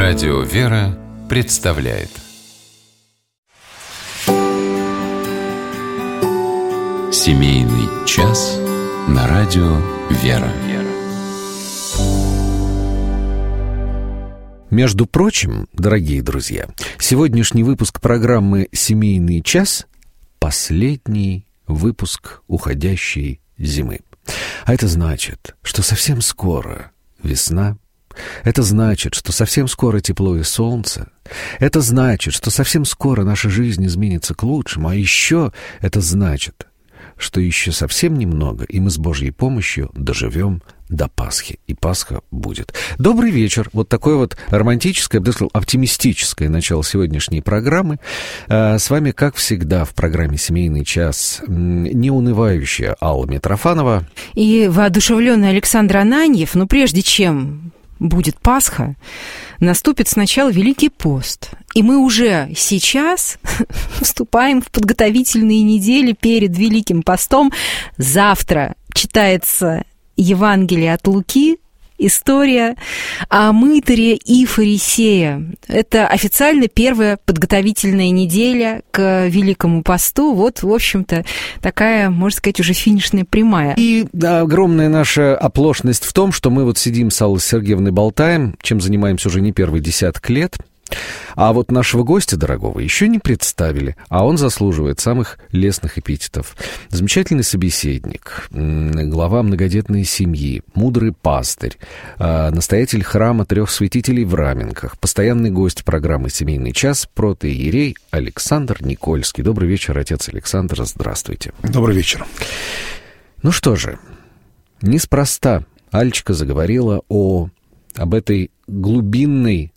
Радио «Вера» представляет Семейный час на радио «Вера». Между прочим, дорогие друзья, сегодняшний выпуск программы «Семейный час» — последний выпуск уходящей зимы. А это значит, что совсем скоро весна. Это значит, что совсем скоро тепло и солнце. Это значит, что совсем скоро наша жизнь изменится к лучшему. А еще это значит, что еще совсем немного, и мы с Божьей помощью доживем до Пасхи. И Пасха будет. Добрый вечер. Вот такое вот романтическое, я бы сказал, оптимистическое начало сегодняшней программы. С вами, как всегда, в программе «Семейный час» неунывающая Алла Митрофанова. И воодушевленный Александр Ананьев. Но прежде чем будет Пасха, наступит сначала Великий пост. И мы уже сейчас вступаем в подготовительные недели перед Великим постом. Завтра читается Евангелие от Луки, история о мытаре и фарисее. Это официально первая подготовительная неделя к Великому посту. Вот, в общем-то, такая, можно сказать, уже финишная прямая. И огромная наша оплошность в том, что мы вот сидим с Аллой Сергеевной болтаем, чем занимаемся уже не первый десяток лет. А вот нашего гостя дорогого еще не представили, а он заслуживает самых лестных эпитетов. Замечательный собеседник, глава многодетной семьи, мудрый пастырь, настоятель храма трех святителей в Раменках, постоянный гость программы «Семейный час», протоиерей Александр Никольский. Добрый вечер, отец Александр, здравствуйте. Добрый вечер. Ну что же, неспроста Алечка заговорила об этой глубинной,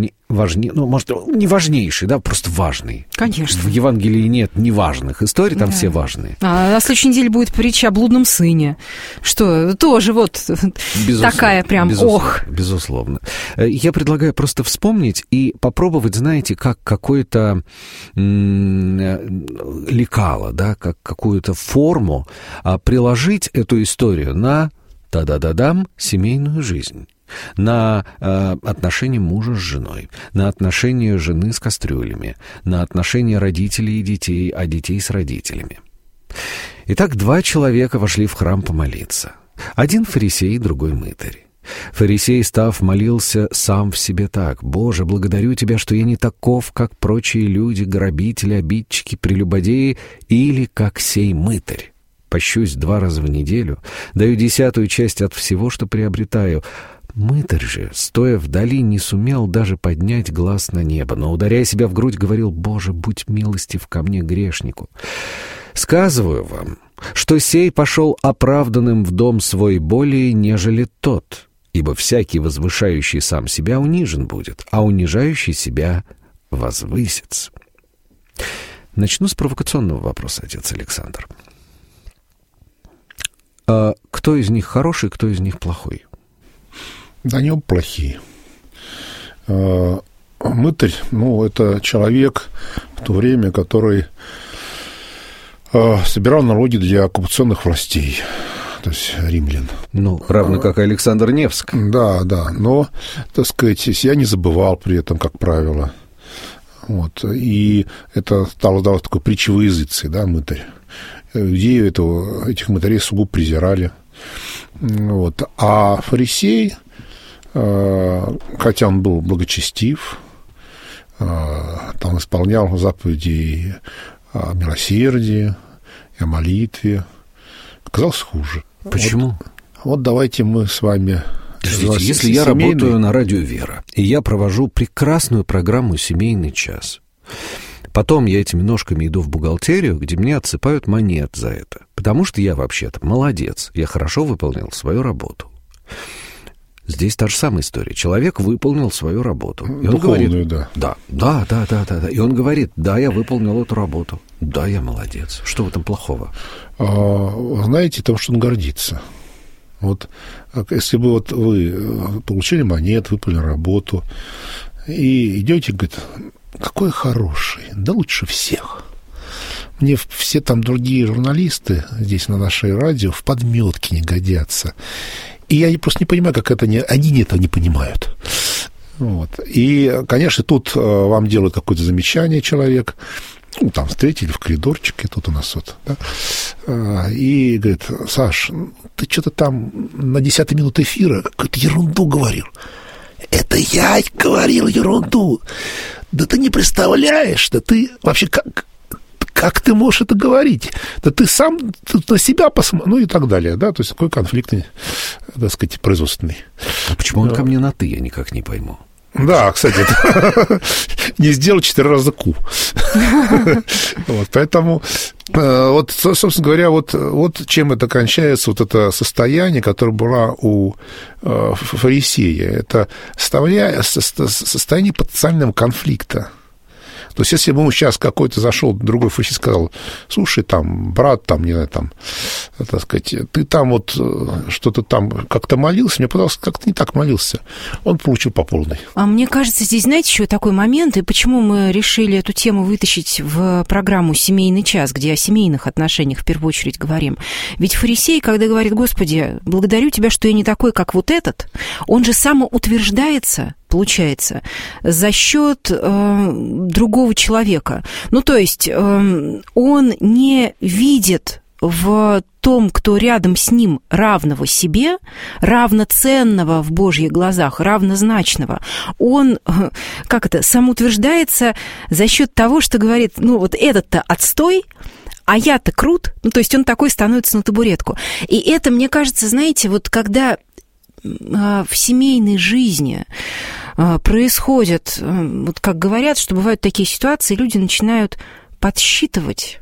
ну, может, не важнейшей, да, просто важной. Конечно. В Евангелии нет неважных историй, там все важные. А на следующей неделе будет притча о блудном сыне, что тоже вот такая прям Безусловно. Я предлагаю просто вспомнить и попробовать, знаете, как какое-то лекало, да, как какую-то форму приложить эту историю на та-да-да-дам семейную жизнь. На отношения мужа с женой, на отношения жены с кастрюлями, на отношения родителей и детей, а детей с родителями. Итак, два человека вошли в храм помолиться. Один фарисей, другой мытарь. Фарисей, став, молился сам в себе так: «Боже, благодарю Тебя, что я не таков, как прочие люди, грабители, обидчики, прелюбодеи, или как сей мытарь. Пощусь 2 раза в неделю, даю 10-ю часть от всего, что приобретаю». Мытарь же, стоя вдали, не сумел даже поднять глаз на небо, но, ударяя себя в грудь, говорил: «Боже, будь милостив ко мне, грешнику. Сказываю вам, что сей пошел оправданным в дом свой более, нежели тот, ибо всякий, возвышающий сам себя, унижен будет, а унижающий себя возвысится». Начну с провокационного вопроса, отец Александр. Кто из них хороший, кто из них плохой? Да, они оба плохие. Мытарь, это человек в то время, который собирал налоги для оккупационных властей, то есть римлян. Равно как и Александр Невск. Да, но, так сказать, себя не забывал при этом, как правило. Вот. И это стало такой притчей во языце, да, мытарь. Идею этих мытарей сугубо презирали. Вот. А фарисей, хотя он был благочестив, там исполнял заповеди о милосердии, о молитве, оказался хуже. Почему? Вот давайте мы с вами... Подождите, если я работаю на радио «Вера», и я провожу прекрасную программу «Семейный час», потом я этими ножками иду в бухгалтерию, где мне отсыпают монет за это, потому что я вообще-то молодец, я хорошо выполнил свою работу. Здесь та же самая история. Человек выполнил свою работу. И он говорит, да. И он говорит: да, я выполнил эту работу. Да, я молодец. Что в этом плохого? Знаете, то, что он гордится. Вот если бы вы получили монет, выполнили работу, и идете, говорит: какой хороший, да лучше всех. Мне все там другие журналисты здесь на нашей радио в подметке не годятся. И я просто не понимаю, как они этого не понимают. Вот. И, конечно, тут вам делают какое-то замечание человек, ну, там, встретили в коридорчике, тут у нас вот, да, и говорит: Саш, ты что-то там на 10-й минуте эфира какую-то ерунду говорил. Это я говорил ерунду. Да ты не представляешь, да ты вообще как ты можешь это говорить? Да ты сам на себя посмотри, ну и так далее, да, то есть такой конфликтный, так сказать, производственный. А почему он ко мне на «ты», я никак не пойму. Да, кстати, не сделал 4 раза ку. Поэтому, вот, собственно говоря, вот чем это кончается, вот это состояние, которое было у фарисея, это состояние потенциального конфликта. То есть, если бы ему сейчас какой-то зашел другой фарисей и сказал: слушай, там, брат, там, не знаю, там, так сказать, ты там вот что-то там как-то молился, мне показалось, как-то не так молился. Он получил по полной. А мне кажется, здесь, знаете, еще такой момент, и почему мы решили эту тему вытащить в программу «Семейный час», где о семейных отношениях в первую очередь говорим. Ведь фарисей, когда говорит: Господи, благодарю Тебя, что я не такой, как вот этот, он же самоутверждается, получается, за счет другого человека. Ну, то есть он не видит в том, кто рядом с ним, равного себе, равноценного в Божьих глазах, равнозначного. Он, самоутверждается за счет того, что говорит: ну, вот этот-то отстой, а я-то крут. Ну, то есть он такой становится на табуретку. И это, мне кажется, знаете, вот когда в семейной жизни происходят, вот как говорят, что бывают такие ситуации, люди начинают подсчитывать,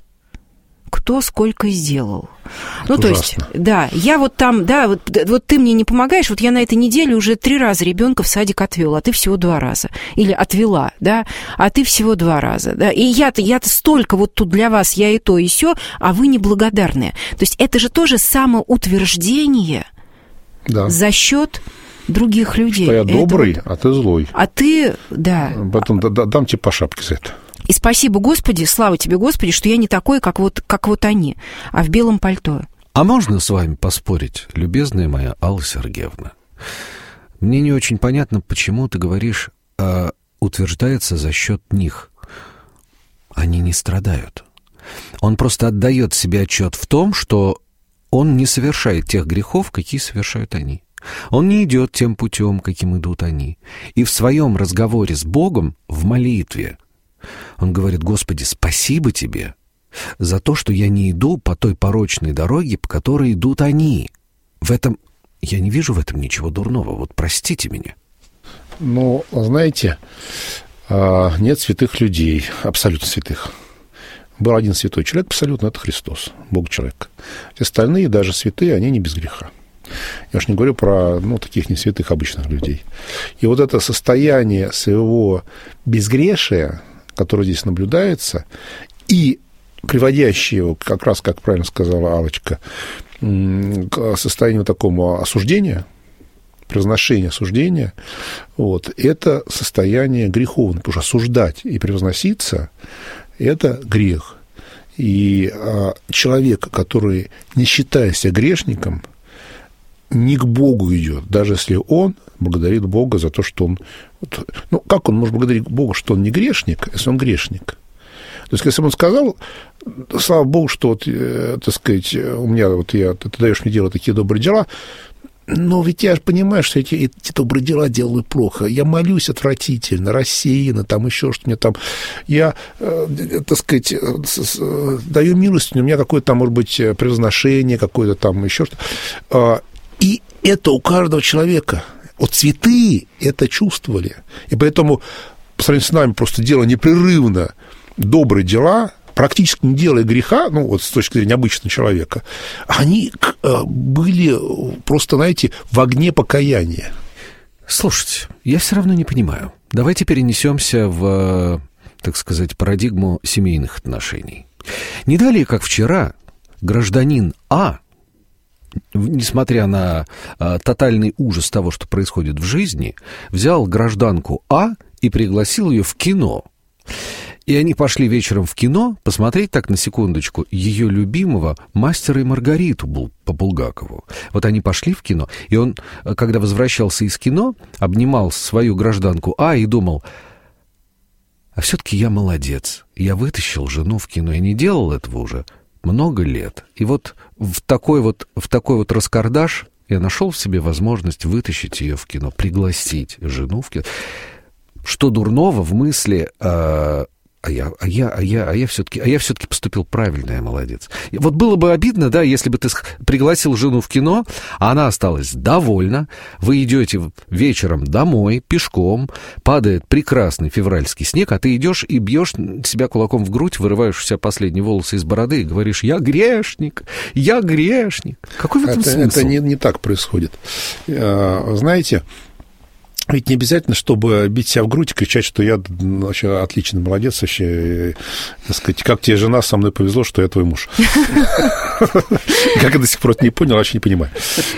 кто сколько сделал. Это ну, то ужасно. есть, да, я вот там, да, вот ты мне не помогаешь, вот я на этой неделе уже 3 раза ребенка в садик отвел, а ты всего 2 раза. Или отвела, да, а ты всего 2 раза, да. И я-то столько вот тут для вас, я и то, и сё, а вы неблагодарные. То есть это же тоже самоутверждение, да, за счет других людей. Что я добрый, а ты злой. А ты, да. Потом дам тебе по шапке за это. И спасибо, Господи, слава тебе, Господи, что я не такой, как вот они, а в белом пальто. А можно с вами поспорить, любезная моя Алла Сергеевна? Мне не очень понятно, почему ты говоришь, утверждается за счет них. Они не страдают. Он просто отдает себе отчет в том, что он не совершает тех грехов, какие совершают они. Он не идет тем путем, каким идут они. И в своем разговоре с Богом, в молитве, он говорит: Господи, спасибо Тебе за то, что я не иду по той порочной дороге, по которой идут они. В этом я не вижу в этом ничего дурного. Вот простите меня. Ну, знаете, нет святых людей, абсолютно святых. Был один святой человек абсолютно, это Христос, Бог-человек. Остальные, даже святые, они не без греха. Я уж не говорю про, таких не святых обычных людей. И вот это состояние своего безгрешия, которое здесь наблюдается, и приводящее его, как раз, как правильно сказала Аллочка, к состоянию такого осуждения, превозношения, осуждения, это состояние греховное, потому что осуждать и превозноситься – это грех. И человек, который, не считая себя грешником, не к Богу идет, даже если он благодарит Бога за то, что он... как он может благодарить Бога, что он не грешник, если он грешник? То есть, если бы он сказал: слава Богу, что, так сказать, у меня, ты даешь мне делать такие добрые дела, но ведь я же понимаю, что эти добрые дела делаю плохо. Я молюсь отвратительно, рассеянно, там еще что-то мне там... Я, так сказать, даю милость, у меня какое-то там, может быть, превозношение, какое-то там еще что-то. И это у каждого человека. Вот святые это чувствовали. И поэтому, по сравнению с нами, просто делая непрерывно добрые дела, практически не делая греха, с точки зрения обычного человека, они были просто, знаете, в огне покаяния. Слушайте, я все равно не понимаю. Давайте перенесемся в, так сказать, парадигму семейных отношений. Не далее, как вчера, гражданин А, несмотря на тотальный ужас того, что происходит в жизни, взял гражданку А и пригласил ее в кино. И они пошли вечером в кино посмотреть, так, на секундочку, ее любимого «Мастера и Маргариту» по Булгакову. Вот они пошли в кино, и он, когда возвращался из кино, обнимал свою гражданку А и думал: а все-таки я молодец, я вытащил жену в кино, я не делал этого уже много лет. И вот в такой вот раскардаш я нашел в себе возможность вытащить ее в кино, пригласить жену в кино. Что дурного в мысли... я все-таки поступил правильно, я молодец. И вот было бы обидно, да, если бы ты пригласил жену в кино, а она осталась довольна, вы идете вечером домой пешком, падает прекрасный февральский снег, а ты идешь и бьешь себя кулаком в грудь, вырываешь у себя последние волосы из бороды и говоришь: я грешник, я грешник. Какой в этом смысл? Это не так происходит. Знаете... Ведь не обязательно, чтобы бить себя в грудь и кричать, что я вообще отличный, молодец, вообще, так сказать, как тебе жена, со мной повезло, что я твой муж. Как я до сих пор это не понял, вообще не понимаю.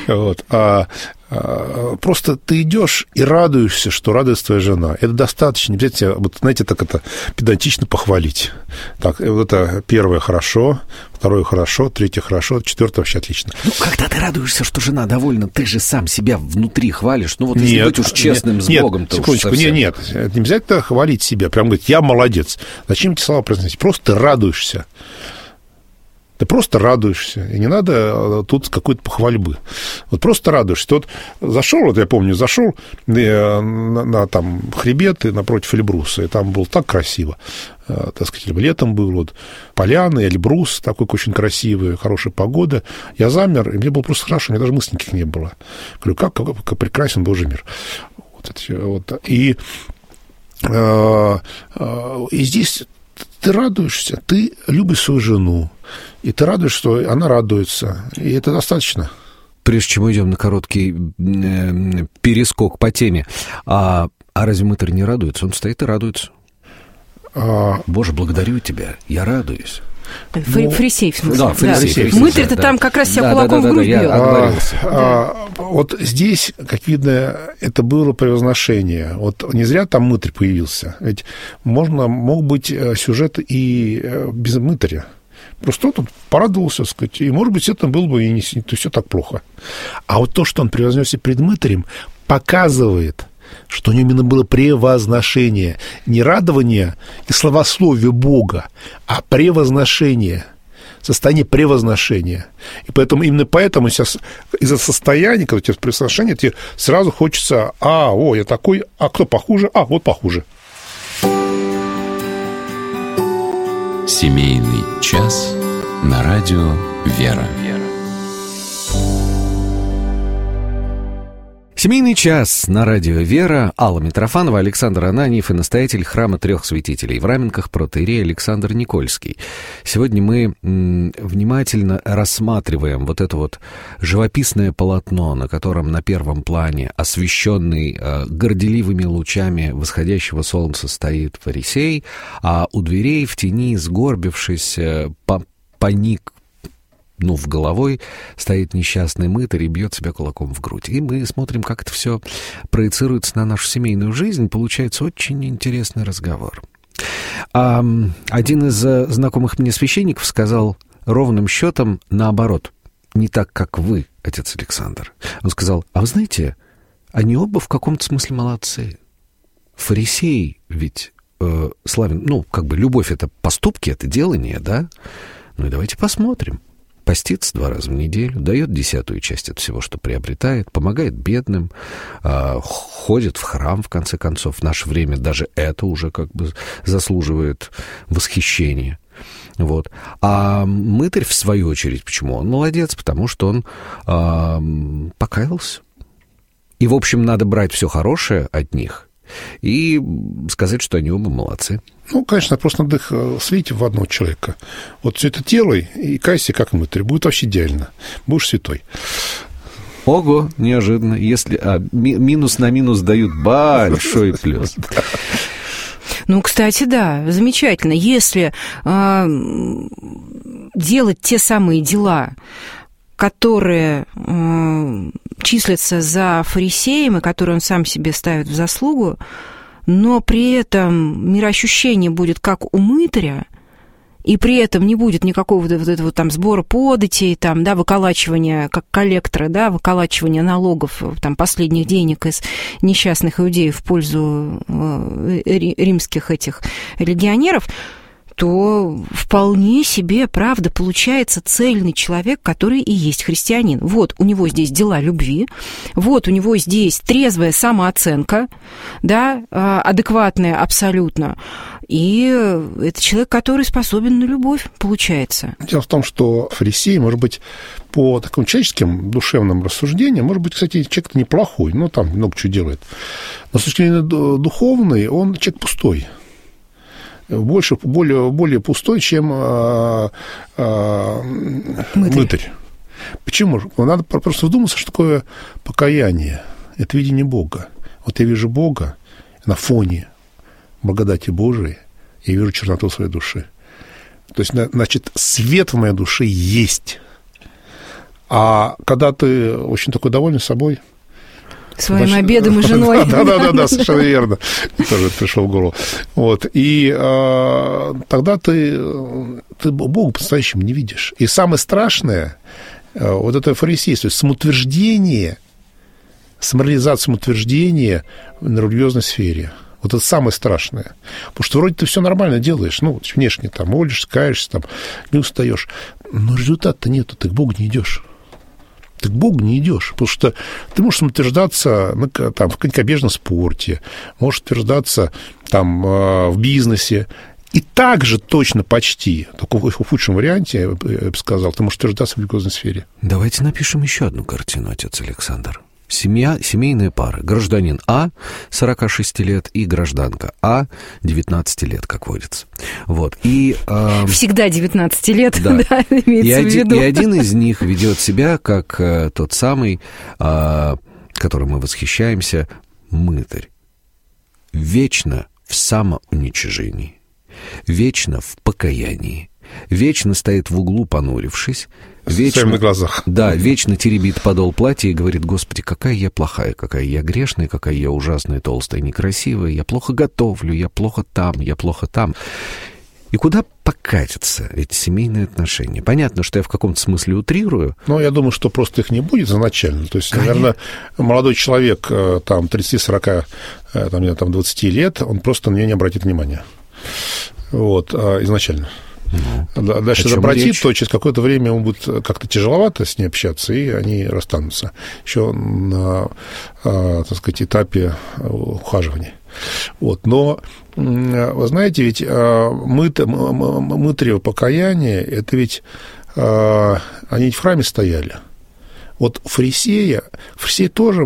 Просто ты идешь и радуешься, что радуется твоя жена. Это достаточно. Не обязательно, вот, знаете, так это педантично похвалить. Так, вот это первое хорошо, второе хорошо, третье хорошо, четвертое вообще отлично. Ну, когда ты радуешься, что жена довольна, ты же сам себя внутри хвалишь. Ну, вот если быть уж честным с Богом, то секундочку, уж совсем... Нет, не обязательно хвалить себя. Прям говорить: я молодец. Зачем эти слова произносить? Просто ты радуешься. Ты просто радуешься, и не надо тут какой-то похвальбы. Вот просто радуешься. Ты вот зашел, вот я помню, зашел на там хребет и напротив Эльбруса, и там было так красиво. Так сказать, летом был вот поляна, Эльбрус такой очень красивый, хорошая погода. Я замер, и мне было просто хорошо, у меня даже мыслей никаких не было. Говорю: как прекрасен Божий мир. И здесь ты радуешься, ты любишь свою жену, и ты радуешься, что она радуется, и это достаточно. Прежде чем мы идем на короткий перескок по теме, а разве мытарь не радуется? Он стоит и радуется. Боже, благодарю тебя, я радуюсь. Фарисей, в смысле. Да, фарисей. Мытарь-то там как раз себя кулаком в грудь бьет. Вот здесь, как видно, это было превозношение. Вот не зря там мытарь появился. Ведь мог быть сюжет и без мытаря. Просто он порадовался, так сказать, и, может быть, это было бы и не все так плохо. А вот то, что он превознесся перед мытарем, показывает, что у него именно было превозношение. Не радование и славословие Бога, а превозношение. Состояние превозношения. И поэтому, именно поэтому сейчас из-за состояния, когда у тебя превозношение, тебе сразу хочется: я такой, а кто похуже? Вот похуже. Семейный час на радио «Вера». Семейный час на радио «Вера». Алла Митрофанова, Александр Ананьев и настоятель храма Трех Святителей в Раменках протоиерей Александр Никольский. Сегодня мы внимательно рассматриваем вот это вот живописное полотно, на котором на первом плане, освещенный горделивыми лучами восходящего солнца, стоит фарисей, а у дверей в тени, сгорбившись, паник, в головой, стоит несчастный мытарь и бьет себя кулаком в грудь. И мы смотрим, как это все проецируется на нашу семейную жизнь. Получается очень интересный разговор. Один из знакомых мне священников сказал ровным счетом наоборот. Не так, как вы, отец Александр. Он сказал: а вы знаете, они оба в каком-то смысле молодцы. Фарисей ведь славен, любовь — это поступки, это делание, да? И давайте посмотрим. Постится 2 раза в неделю, дает 10% часть от всего, что приобретает, помогает бедным, ходит в храм, в конце концов. В наше время даже это уже заслуживает восхищения. Вот. А мытарь, в свою очередь, почему он молодец? Потому что он покаялся. И, в общем, надо брать все хорошее от них и сказать, что они оба молодцы. Конечно, просто надо их слить в одного человека. Вот все это делай и кайся, как мытарь. Будет вообще идеально. Будешь святой. Ого, неожиданно. Если минус на минус дают большой плюс. Кстати, да, замечательно. Если делать те самые дела, которые числятся за фарисеем и которые он сам себе ставит в заслугу, но при этом мироощущение будет как у мытаря, и при этом не будет никакого вот этого там сбора податей, там, да, выколачивания, как коллектора, да, выколачивания налогов, там, последних денег из несчастных иудеев в пользу римских этих легионеров, то вполне себе, правда, получается цельный человек, который и есть христианин. Вот у него здесь дела любви, вот у него здесь трезвая самооценка, да, адекватная абсолютно, и это человек, который способен на любовь, получается. Дело в том, что фарисей, может быть, по таким человеческим душевным рассуждениям, может быть, кстати, человек неплохой, но там много чего делает, но с точки зрения духовной он человек пустой. Более пустой, чем мытарь. Почему? Надо просто вдуматься, что такое покаяние. Это видение Бога. Вот я вижу Бога на фоне благодати Божией, я вижу черноту своей души. То есть, значит, свет в моей душе есть. А когда ты очень такой доволен собой... Своим обедом и женой. Да, совершенно верно. Тоже пришел в голову. Вот. И тогда ты Бога по-настоящему не видишь. И самое страшное, вот это фарисейство, самоутверждение, самореализация самоутверждения на религиозной сфере. Вот это самое страшное. Потому что вроде ты все нормально делаешь, ну, внешне там молишься, каешься, там, не устаешь. Но результата-то нету, ты к Богу не идешь. Ты к Богу не идешь, потому что ты можешь утверждаться там, в конькобежном спорте, можешь утверждаться там, в бизнесе, и также точно почти, только в худшем варианте, я бы сказал, ты можешь утверждаться в религиозной сфере. Давайте напишем еще одну картину, отец Александр. Семейная пара. Гражданин А, 46 лет, и гражданка А, 19 лет, как водится. Вот. И, всегда 19 лет, да, имеется в виду. И один из них ведет себя как тот самый, которым мы восхищаемся, мытарь. Вечно в самоуничижении, вечно в покаянии, вечно стоит в углу, понурившись, вечно, на глазах. Да, вечно теребит подол платья и говорит: Господи, какая я плохая, какая я грешная, какая я ужасная, толстая, некрасивая, я плохо готовлю, я плохо там. И куда покатятся эти семейные отношения? Понятно, что я в каком-то смысле утрирую. Но я думаю, что просто их не будет изначально. То есть, наверное, молодой человек, там, 30-40, там, 20 лет, он просто на нее не обратит внимания. Вот, изначально. Дальше обратит, то через какое-то время ему будет как-то тяжеловато с ней общаться, и они расстанутся еще на, так сказать, этапе ухаживания. Вот. Но, вы знаете, ведь мытарево покаяние, это ведь они в храме стояли. Вот фарисеи тоже,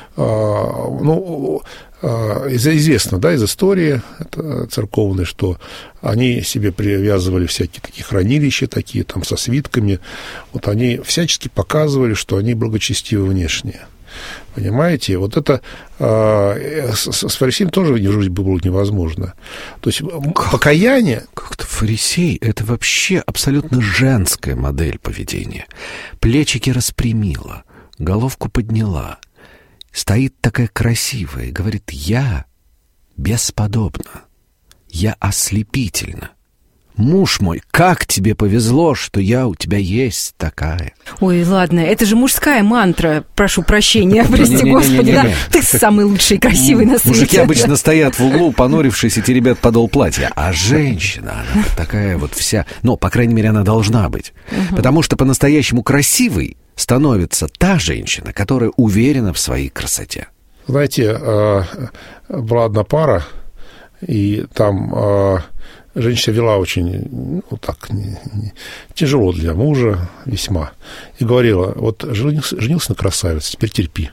известно, да, из истории церковной, что они себе привязывали всякие такие хранилища, такие там со свитками. Вот они всячески показывали, что они благочестивы внешне. Понимаете? Вот это с фарисеем тоже жить было невозможно. То есть покаяние... Как-то фарисей — это вообще абсолютно женская модель поведения. Плечики распрямила, головку подняла. Стоит такая красивая и говорит: я бесподобна, я ослепительна. Муж мой, как тебе повезло, что я у тебя есть такая. Ой, ладно, это же мужская мантра, прошу прощения, прости господи, да? Ты самый лучший, красивый на свете. Мужики обычно стоят в углу, понурившись, и теребят подол платья, а женщина, она такая вот вся, по крайней мере, она должна быть. Потому что по-настоящему красивой становится та женщина, которая уверена в своей красоте. Знаете, была одна пара, и там женщина вела очень, тяжело для мужа весьма, и говорила: вот женился на красавице, теперь терпи.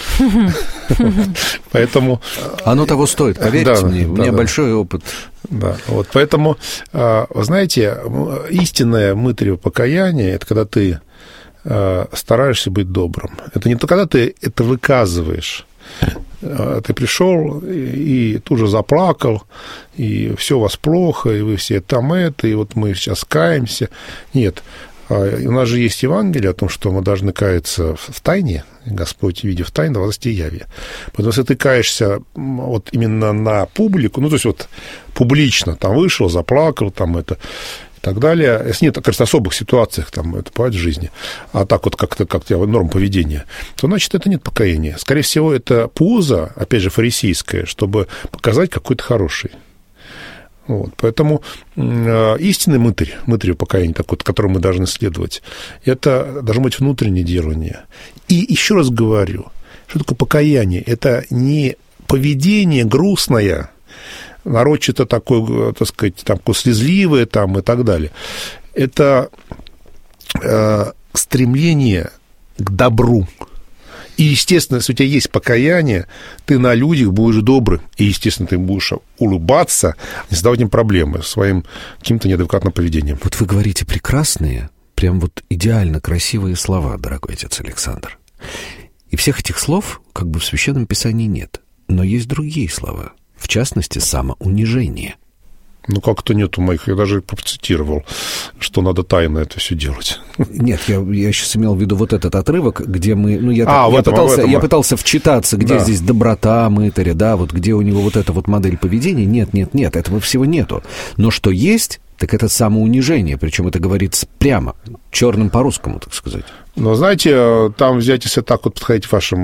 Поэтому... Оно того стоит, поверьте мне, у меня большой опыт. Да, вот, поэтому, вы знаете, истинное мытарево покаяние — это когда ты стараешься быть добрым. Это не то, когда ты это выказываешь. Ты пришел и тут же заплакал, и все у вас плохо, и вы все там и вот мы сейчас каемся. Нет. У нас же есть Евангелие о том, что мы должны каяться в тайне, Господь, видя в тайне, воздаст яве. Поэтому, если ты каешься вот именно на публику, ну, то есть вот публично, там вышел, заплакал, там это... и так далее. Если нет, кажется, особых ситуациях, там, это бывает в жизни, а так вот как-то норм поведения, то, значит, это нет покаяния. Скорее всего, это поза, опять же, фарисейская, чтобы показать, какой ты хороший. Вот. Поэтому истинный мытарь покаяния, такой, которому мы должны следовать, это должно быть внутреннее делание. И еще раз говорю, что такое покаяние? Это не поведение грустное, нарочито такое, так сказать, такое слезливое там, и так далее. Это стремление к добру. И, естественно, если у тебя есть покаяние, ты на людях будешь добрым. И, естественно, ты будешь улыбаться, не создавать им проблемы своим каким-то неадекватным поведением. Вот вы говорите прекрасные, прям вот идеально красивые слова, дорогой отец Александр. И всех этих слов как бы в Священном Писании нет. Но есть другие слова. В частности, самоунижение. Ну, как-то нету моих. Я даже процитировал, что надо тайно это все делать. Нет, я сейчас имел в виду вот этот отрывок, где мы... Ну, я пытался вчитаться, где здесь доброта мытаря, да, вот где у него вот эта вот модель поведения. Нет, этого всего нету. Но что есть, так это самоунижение. Причем это говорится прямо, черным по русскому, так сказать. Но, знаете, там взять, если так вот подходить с вашей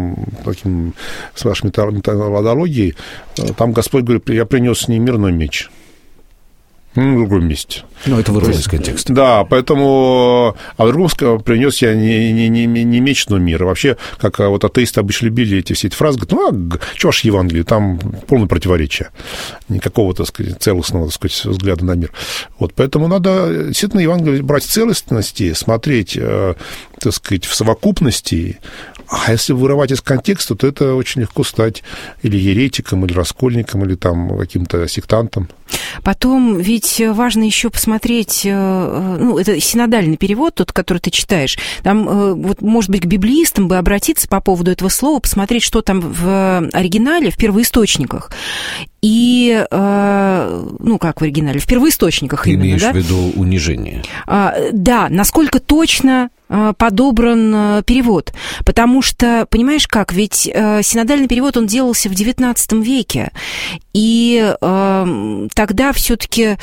методологией, там Господь говорит, я принес не мирной меч, в другом месте. Ну, это вырвано из контекста. Да, поэтому... А в другом принес я не меч, но мир. Вообще, как вот атеисты обычно любили все эти фразы, говорят, что ваше Евангелие, там полное противоречие. Никакого, так сказать, целостного, так сказать, взгляда на мир. Вот, поэтому надо действительно Евангелие брать в целостности, смотреть, так сказать, в совокупности. А если вырывать из контекста, то это очень легко стать или еретиком, или раскольником, или там каким-то сектантом. Потом ведь важно еще посмотреть, ну, это синодальный перевод, тот, который ты читаешь. Там, вот, может быть, к библеистам бы обратиться по поводу этого слова, посмотреть, что там в оригинале, в первоисточниках. И, ну, как в оригинале, в первоисточниках ты именно, да? Ты имеешь в виду унижение? Да, насколько точно подобран перевод. Потому что, понимаешь как, ведь синодальный перевод, он делался в XIX веке. И тогда все-таки,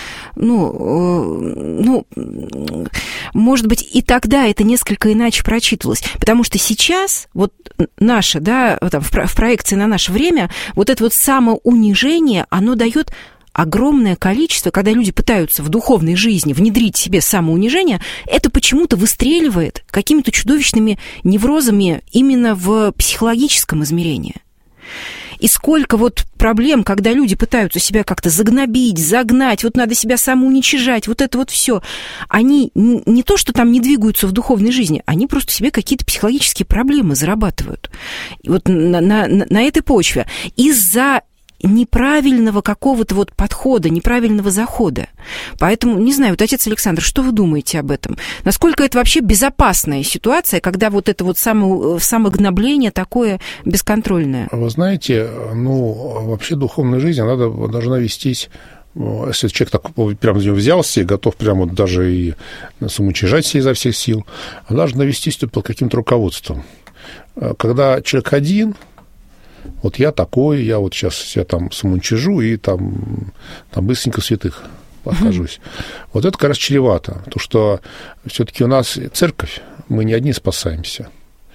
ну, может быть, и тогда это несколько иначе прочитывалось. Потому что сейчас, вот наше, да, там, в проекции на наше время, вот это вот самоунижение, оно дает огромное количество, когда люди пытаются в духовной жизни внедрить себе самоунижение, это почему-то выстреливает какими-то чудовищными неврозами именно в психологическом измерении. И сколько вот проблем, когда люди пытаются себя как-то загнобить, загнать, вот надо себя самоуничижать, вот это вот все. Они не то, что там не двигаются в духовной жизни, они просто себе какие-то психологические проблемы зарабатывают. И вот на этой почве. Из-за неправильного какого-то вот подхода, неправильного захода. Поэтому, не знаю, вот, отец Александр, что вы думаете об этом? Насколько это вообще безопасная ситуация, когда вот это вот самогнобление такое бесконтрольное? Вы знаете, ну, вообще духовная жизнь, она должна вестись, если человек так прям за него взялся и готов прямо вот даже и самоуничижать себя изо всех сил, она должна вестись под каким-то руководством. Когда человек один... Вот я такой, я вот сейчас себя там самоуничижу и там быстренько в святых покажусь. Вот это как раз чревато, потому что все-таки у нас церковь, мы не одни спасаемся.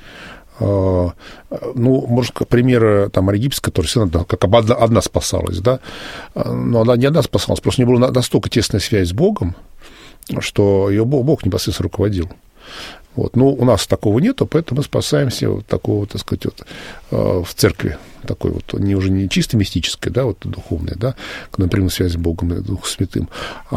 Ну, может, пример там Аргипская, которая как одна спасалась, да, но она не одна спасалась, просто не была настолько тесная связь с Богом, что ее Бог непосредственно руководил. Вот. Ну, у нас такого нету, поэтому мы спасаемся вот такого, так сказать, вот, в церкви, такой вот, уже не чисто мистической, да, вот духовной, да, например, связь с Богом и Духом Святым,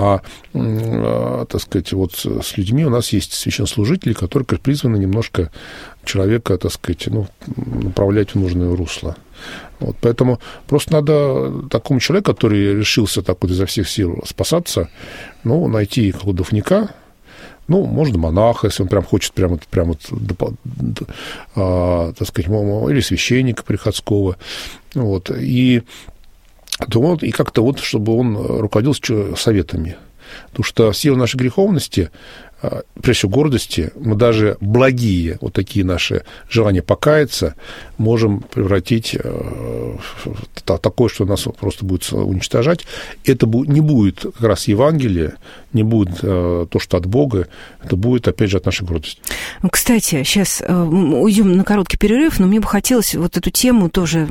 так сказать, вот с людьми у нас есть священнослужители, которые призваны немножко человека, так сказать, ну, направлять в нужное русло. Вот, поэтому просто надо такому человеку, который решился так вот изо всех сил спасаться, ну, найти какого-то духовника. Ну, можно монаха, если он прям хочет, так сказать, или священника приходского. Вот, и как-то вот, чтобы он руководился советами. Потому что все наши греховности, прежде всего, гордости, мы даже благие, вот такие наши желания покаяться, можем превратить в такое, что нас просто будет уничтожать. Это не будет как раз Евангелие, не будет то, что от Бога, это будет, опять же, от нашей гордости. Кстати, сейчас уйдем на короткий перерыв, но мне бы хотелось вот эту тему тоже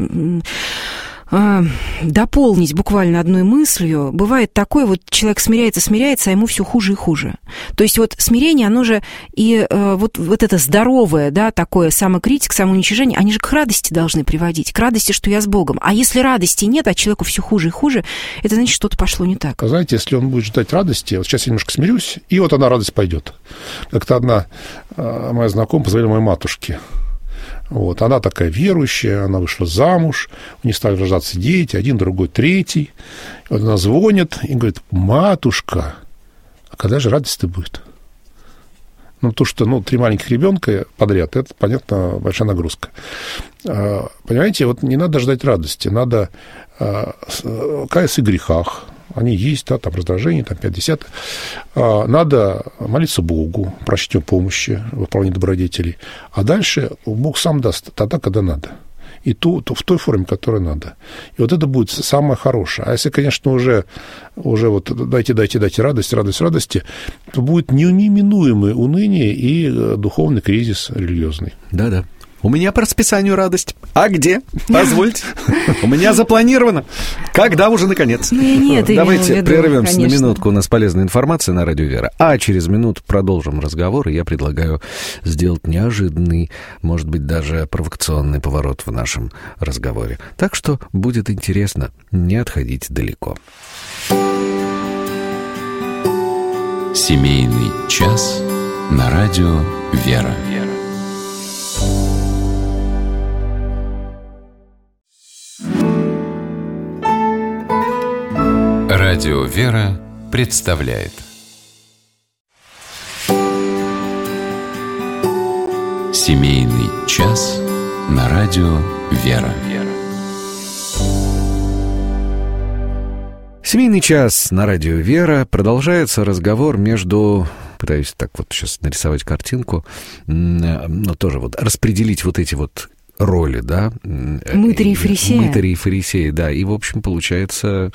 дополнить буквально одной мыслью. Бывает такое, вот человек смиряется, а ему все хуже и хуже. То есть вот смирение, оно же и вот это здоровое, да, такое самокритика, самоуничижение, они же к радости должны приводить, к радости, что я с Богом. А если радости нет, а человеку все хуже и хуже, это значит, что-то пошло не так. Знаете, если он будет ждать радости, вот сейчас я немножко смирюсь, и вот она, радость пойдет. Как-то одна моя знакомая позвонила моей матушке. Вот, она такая верующая, она вышла замуж, у них стали рождаться дети, один, другой, третий. И вот она звонит и говорит: матушка, а когда же радость-то будет? Ну, то, что 3 маленьких ребенка подряд, это, понятно, большая нагрузка. Понимаете, вот не надо ждать радости, надо каяться в грехах. Они есть, да, там раздражение, там 50. Надо молиться Богу, просить Его помощи в выполнении добродетелей. А дальше Бог сам даст тогда, когда надо. И в той форме, которая надо. И вот это будет самое хорошее. А если, конечно, уже вот дайте радости, то будет неминуемое уныние и духовный кризис религиозный. Да-да. У меня по расписанию радость. А где? Позвольте. У меня запланировано. Когда уже, наконец? Давайте прервемся на минутку. У нас полезная информация на радио Вера. А через минуту продолжим разговор. И я предлагаю сделать неожиданный, может быть, даже провокационный поворот в нашем разговоре. Так что будет интересно. Не отходите далеко. Семейный час на радио Вера. Радио Вера представляет Семейный час на радио Вера. Семейный час на радио Вера. Продолжается разговор между... Пытаюсь так вот сейчас нарисовать картинку, но тоже вот распределить вот эти вот роли, да? Мытарь и фарисея. Мытарь и фарисея, да. И, в общем, получается...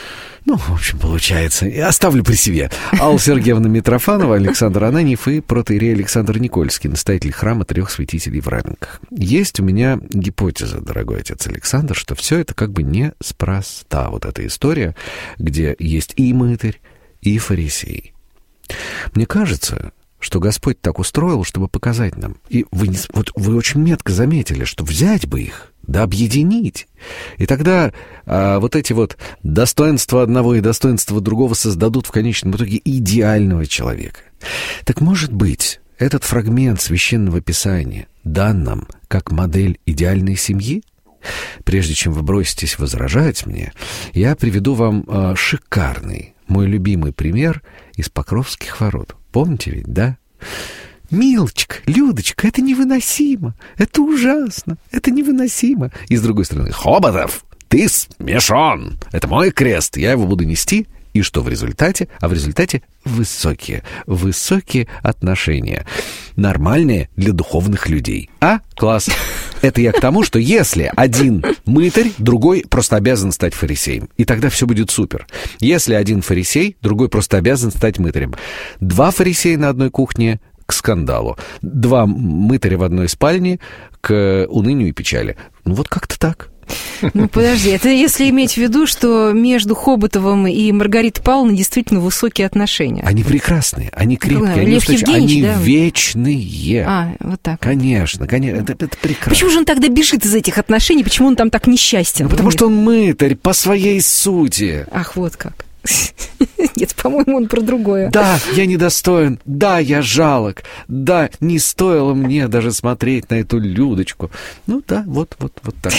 оставлю при себе. Алла Сергеевна Митрофанова, Александр Ананьев и протоиерей Александр Никольский, настоятель храма 3 святителей в Раменках. Есть у меня гипотеза, дорогой отец Александр, что все это как бы неспроста. Вот эта история, где есть и мытарь, и фарисей. Мне кажется, что Господь так устроил, чтобы показать нам. И вы очень метко заметили, что взять бы их, да объединить. И тогда вот эти вот достоинства одного и достоинства другого создадут в конечном итоге идеального человека. Так может быть, этот фрагмент Священного Писания дан нам как модель идеальной семьи? Прежде чем вы броситесь возражать мне, я приведу вам шикарный, мой любимый пример из Покровских ворот. Помните ведь, да? Милочка, Людочка, это невыносимо, это ужасно, это невыносимо. И с другой стороны: Хоботов, ты смешон, это мой крест, я его буду нести. И что в результате? А в результате высокие отношения. Нормальные для духовных людей. Класс. Это я к тому, что если один мытарь, другой просто обязан стать фарисеем. И тогда все будет супер. Если один фарисей, другой просто обязан стать мытарем. 2 фарисея на одной кухне — к скандалу. 2 мытаря в одной спальне — к унынию и печали. Вот как-то так. Подожди, это если иметь в виду, что между Хоботовым и Маргаритой Павловной действительно высокие отношения. Они прекрасные, они крепкие, они вечные. Вот так. Конечно, это прекрасно. Почему же он тогда бежит из этих отношений? Почему он там так несчастен? Потому что он мытарь по своей сути. Ах, вот как. Нет, по-моему, он про другое. Да, я недостоин, да, я жалок, да, не стоило мне даже смотреть на эту Людочку. Ну да, вот так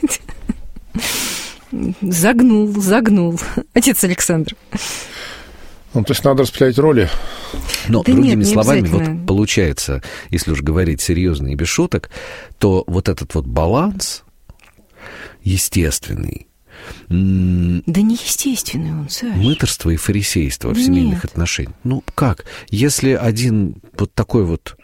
вот. Загнул. Отец Александр. То есть надо распределять роли. Но, другими словами, вот получается, если уж говорить серьезно и без шуток, то вот этот вот баланс естественный, Да неестественный он, Саш. Мытарство и фарисейство в семейных отношениях. Ну, как? Если один вот такой вот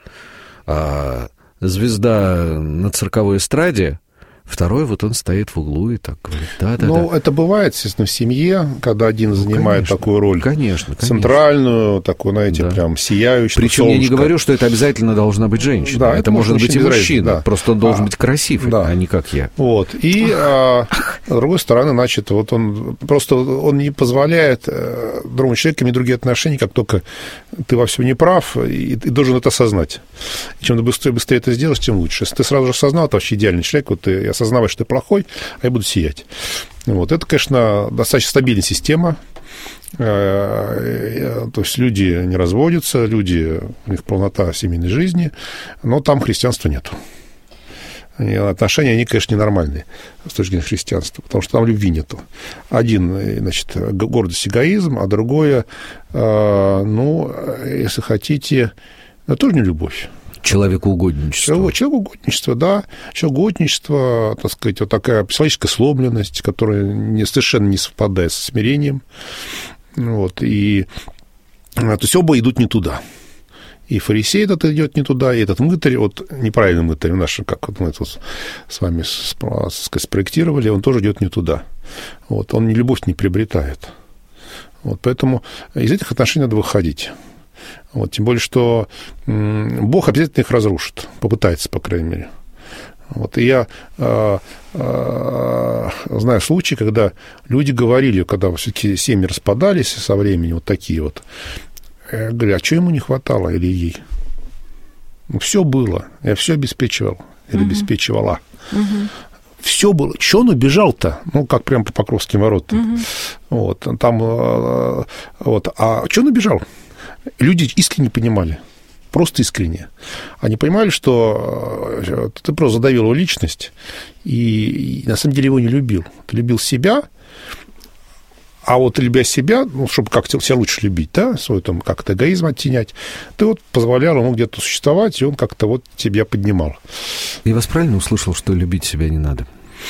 звезда на цирковой эстраде, второй вот он стоит в углу и так говорит, да-да-да. Ну, это бывает, естественно, в семье, когда один занимает такую роль. Конечно. Центральную, такую, знаете, прям сияющую. Причем я не говорю, что это обязательно должна быть женщина. Да, это может быть и мужчина. Да. Просто он должен быть красивый, а не как я. Вот. И, с другой стороны, значит, вот он просто он не позволяет другому человеку иметь другие отношения, как только ты во всем не прав, и ты должен это осознать. И чем ты быстрее это сделаешь, тем лучше. Если ты сразу же осознал, это вообще идеальный человек, вот ты осознаваешь, что ты плохой, а я буду сиять. Вот. Это, конечно, достаточно стабильная система. То есть люди не разводятся, у них полнота семейной жизни, но там христианства нету. И отношения, они, конечно, ненормальные с точки зрения христианства, потому что там любви нету. Один, значит, гордость, эгоизм, а другое, ну, если хотите, это тоже не любовь. Человекоугодничество. Человекоугодничество, да. Человекоугодничество, так сказать, вот такая психологическая сломленность, которая совершенно не совпадает со смирением. Вот. И то есть оба идут не туда. И фарисей этот идет не туда, и этот мытарь, вот неправильный мытарь наш, как вот мы тут с вами спроектировали, он тоже идет не туда. Вот. Он любовь не приобретает. Вот. Поэтому из этих отношений надо выходить. Вот, тем более, что Бог обязательно их разрушит, попытается, по крайней мере. Вот, и я знаю случаи, когда люди говорили, когда все-таки семьи распадались со временем, вот такие вот, говорю, а что ему не хватало или ей? Ну, все было, я все обеспечивал или обеспечивала. Все было. Чего он убежал-то? Ну, как прям по Покровским воротам. Вот, там, вот. А чего он убежал? Люди искренне понимали, просто искренне. Они понимали, что ты просто задавил его личность, и на самом деле его не любил. Ты любил себя, а вот любя себя, ну, чтобы как-то себя лучше любить, да, свой там как-то эгоизм оттенять, ты вот позволял ему где-то существовать, и он как-то вот тебя поднимал. Я вас правильно услышал, что любить себя не надо?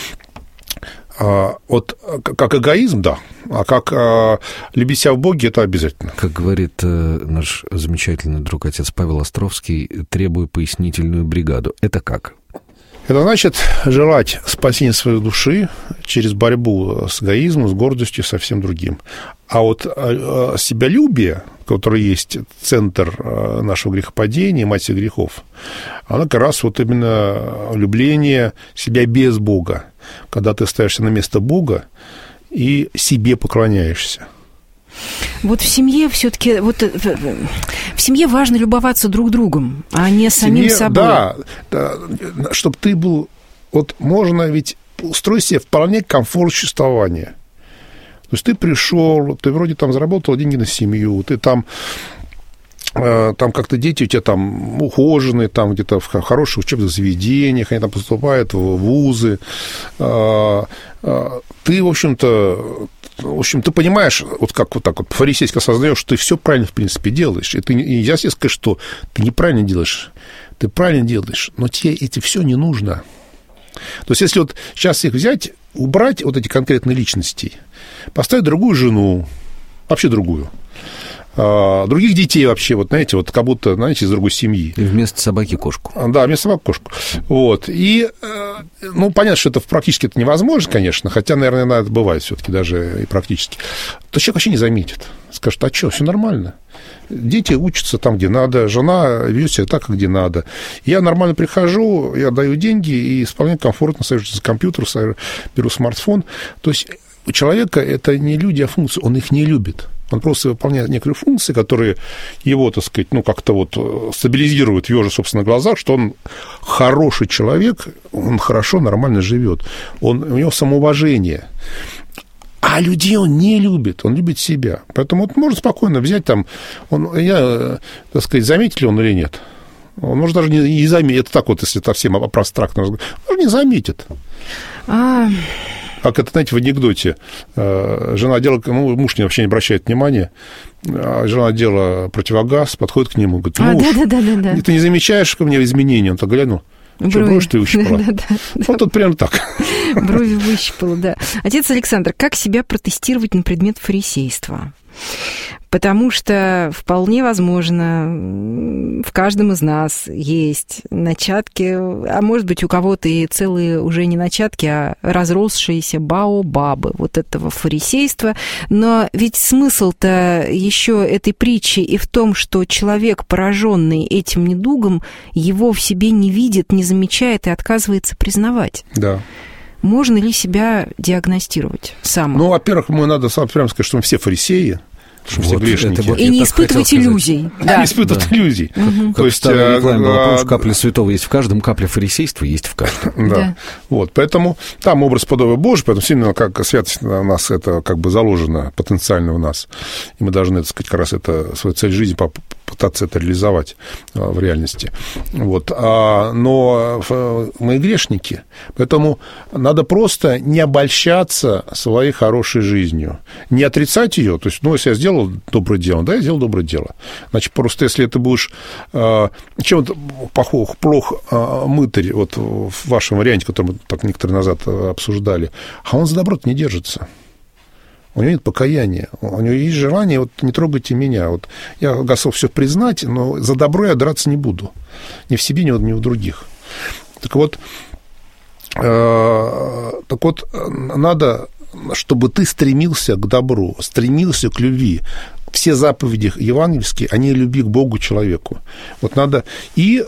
Вот как эгоизм, да, а как любить себя в Боге, это обязательно. Как говорит наш замечательный друг, отец Павел Островский, требую пояснительную бригаду. Это как? Это значит желать спасения своей души через борьбу с эгоизмом, с гордостью, со всем другим. А вот себялюбие, которое есть центр нашего грехопадения, мать всех грехов, оно как раз вот именно любление себя без Бога, когда ты ставишься на место Бога и себе поклоняешься. Вот в семье все-таки в семье важно любоваться друг другом, а не самим собой. Да, чтобы ты был... Вот можно ведь устроить себе вполне комфорт существования. То есть ты пришел, ты вроде там заработал деньги на семью, ты там как-то дети у тебя там ухоженные, там где-то в хороших учебных заведениях, они там поступают в вузы. Ты, в общем-то, ты понимаешь, вот как вот так вот по-фарисейски осознаешь, что ты все правильно, в принципе, делаешь. И нельзя себе сказать, что ты неправильно делаешь. Ты правильно делаешь, но тебе это все не нужно. То есть, если вот сейчас их взять, убрать вот эти конкретные личности, поставить другую жену, вообще другую, других детей вообще, вот, знаете, вот как будто, знаете, из другой семьи. И вместо собаки кошку. Да, вместо собаки кошку. Вот. И, ну, понятно, что это практически это невозможно, конечно, хотя, наверное, это бывает все-таки даже и практически. То человек вообще не заметит. Скажет, а что, все нормально. Дети учатся там, где надо, жена ведет себя так, где надо. Я нормально прихожу, я даю деньги и вполне комфортно сажусь за компьютер, беру смартфон. То есть у человека это не люди, а функции. Он их не любит. Он просто выполняет некоторые функции, которые его, так сказать, ну, как-то вот стабилизируют в его же, собственно, глазах, что он хороший человек, он хорошо, нормально живет. У него самоуважение. А людей он не любит, он любит себя. Поэтому вот можно спокойно взять там, так сказать, заметили он или нет. Он может даже не заметить, это так вот, если совсем абстрактно разговаривать, он не заметит. Как это, знаете, в анекдоте. Жена делала, ну, муж вообще не обращает внимания, а жена делала противогаз, подходит к нему, говорит, муж, да. ты не замечаешь ко мне изменений? Он так глянул, Бровь ты выщипала. Вот тут прям так. Брови выщипала, да. Отец Александр, как себя протестировать на предмет фарисейства? Потому что вполне возможно, в каждом из нас есть начатки, а может быть, у кого-то и целые уже не начатки, а разросшиеся баобабы вот этого фарисейства. Но ведь смысл-то еще этой притчи и в том, что человек, пораженный этим недугом, его в себе не видит, не замечает и отказывается признавать. Да. Можно ли себя диагностировать сам? Ну, во-первых, мы надо прямо сказать, что мы все фарисеи. Что все грешники. И не испытывать иллюзий. Не испытывать иллюзий. То есть, капля святого есть в каждом, капля фарисейства есть в каждом. Да. Вот, поэтому там образ подобия Божий, поэтому сильно как святость у нас это как бы заложено потенциально в нас. И мы должны, так сказать, как раз это свою цель жизни пытаться это реализовать в реальности. Вот. Но мы грешники, поэтому надо просто не обольщаться своей хорошей жизнью, не отрицать ее. То есть, если я сделал доброе дело, да, я сделал доброе дело. Значит, просто если ты будешь чем-то плохо мытарь, вот в вашем варианте, который мы так некоторые назад обсуждали, а он за добро-то не держится. У него нет покаяния, у него есть желание, вот не трогайте меня. Вот я готов все признать, но за добро я драться не буду. Ни в себе, ни в других. Так вот, надо, чтобы ты стремился к добру, стремился к любви. Все заповеди евангельские, они любви к Богу, человеку. Вот надо и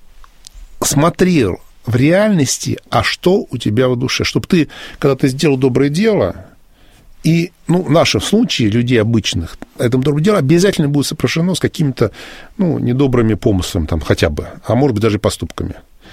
смотрел в реальности, а что у тебя в душе. Чтобы ты, когда ты сделал доброе дело... И, в нашем случае, людей обычных, это доброе дело обязательно будет сопряжено с какими-то, недобрыми помыслами, там, хотя бы, а может быть, даже поступками.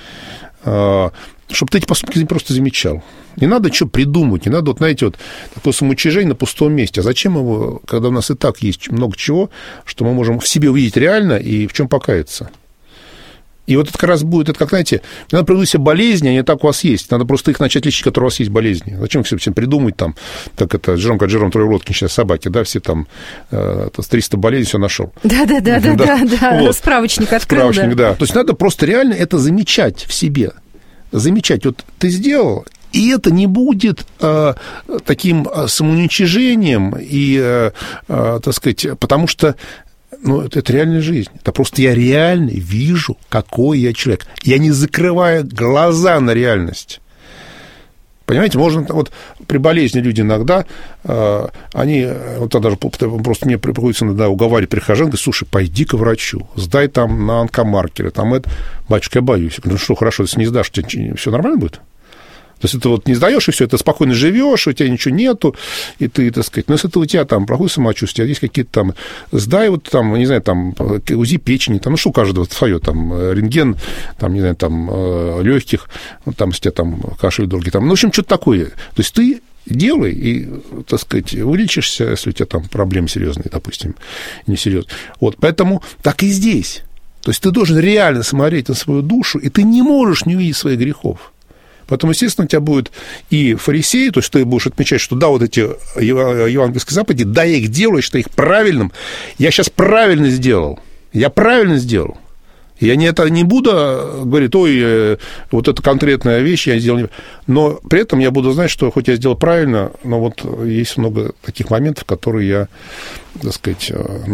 Чтобы ты эти поступки просто замечал. Не надо что придумать, не надо, такое самоуничижение на пустом месте. А зачем его, когда у нас и так есть много чего, что мы можем в себе увидеть реально и в чем покаяться? И вот это как раз будет, знаете, не надо придумать себе болезни, они так у вас есть. Надо просто их начать лечить, которые у вас есть болезни. Зачем их всем придумать там, как это, Жером трое в лодке, сейчас собаки, да, все там, 300 болезней, все нашел. Да, вот. Справочник открыл. Справочник, да. То есть надо просто реально это замечать в себе. Замечать. Вот ты сделал, и это не будет таким самоуничижением, и, так сказать, потому что это реальная жизнь. Это просто я реально вижу, какой я человек. Я не закрываю глаза на реальность. Понимаете, можно... Вот при болезни люди иногда, они... Вот даже просто мне приходится иногда уговаривать прихожан, говорят, слушай, пойди к врачу, сдай там на онкомаркеры, там это... Батюшка, я боюсь. Я говорю, что, хорошо, если не сдашь, у тебя все нормально будет? То есть, это вот не сдаешь, и все, ты спокойно живешь, у тебя ничего нету, и ты, так сказать, но если это у тебя там плохое самочувствие, есть какие-то там, сдай вот там, не знаю, там, УЗИ печени, там, что у каждого свое, там, рентген, там, не знаю, там, легких, там, если у тебя там кашель долгий, там, в общем, что-то такое. То есть, ты делай, и, так сказать, вылечишься, если у тебя там проблемы серьезные, допустим, несерьезные. Вот, поэтому так и здесь. То есть, ты должен реально смотреть на свою душу, и ты не можешь не увидеть своих грехов. Поэтому, естественно, у тебя будет и фарисеи, то есть ты будешь отмечать, что да, вот эти евангельские заповеди, да, я их делаю, я считаю их правильным, я сейчас правильно сделал, я правильно сделал. Я не буду говорить, ой, вот эта конкретная вещь я сделал, но при этом я буду знать, что хоть я сделал правильно, но вот есть много таких моментов, которые я, так сказать,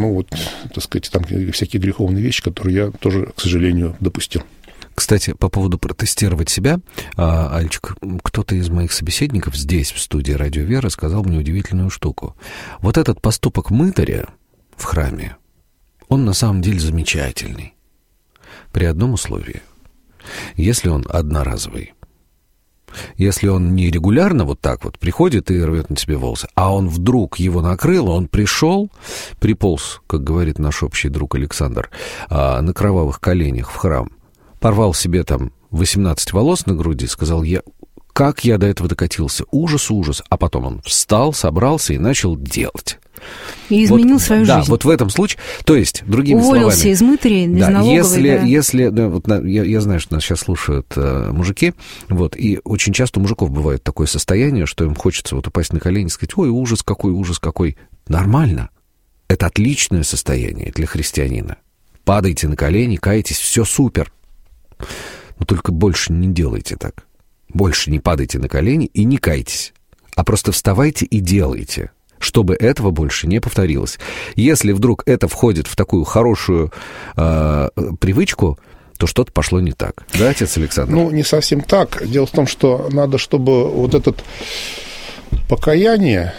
там всякие греховные вещи, которые я тоже, к сожалению, допустил. Кстати, по поводу протестировать себя, Альчик, кто-то из моих собеседников здесь, в студии «Радио Вера», сказал мне удивительную штуку. Вот этот поступок мытаря в храме, он на самом деле замечательный. При одном условии. Если он одноразовый. Если он не регулярно вот так вот приходит и рвет на себе волосы, а он вдруг его накрыл, он пришел, приполз, как говорит наш общий друг Александр, на кровавых коленях в храм, порвал себе там 18 волос на груди, сказал, как я до этого докатился, ужас, ужас. А потом он встал, собрался и начал делать. И изменил свою жизнь. Да, вот в этом случае, то есть, другими уволился словами... из мытарей, из налоговой. Я знаю, что нас сейчас слушают мужики, вот, и очень часто у мужиков бывает такое состояние, что им хочется вот упасть на колени и сказать, ой, ужас какой. Нормально. Это отличное состояние для христианина. Падайте на колени, кайтесь, все супер. Но только больше не делайте так. Больше не падайте на колени и не кайтесь, а просто вставайте и делайте, чтобы этого больше не повторилось. Если вдруг это входит в такую хорошую привычку, то что-то пошло не так. Да, отец Александр? Ну, не совсем так. Дело в том, что надо, чтобы вот это покаяние,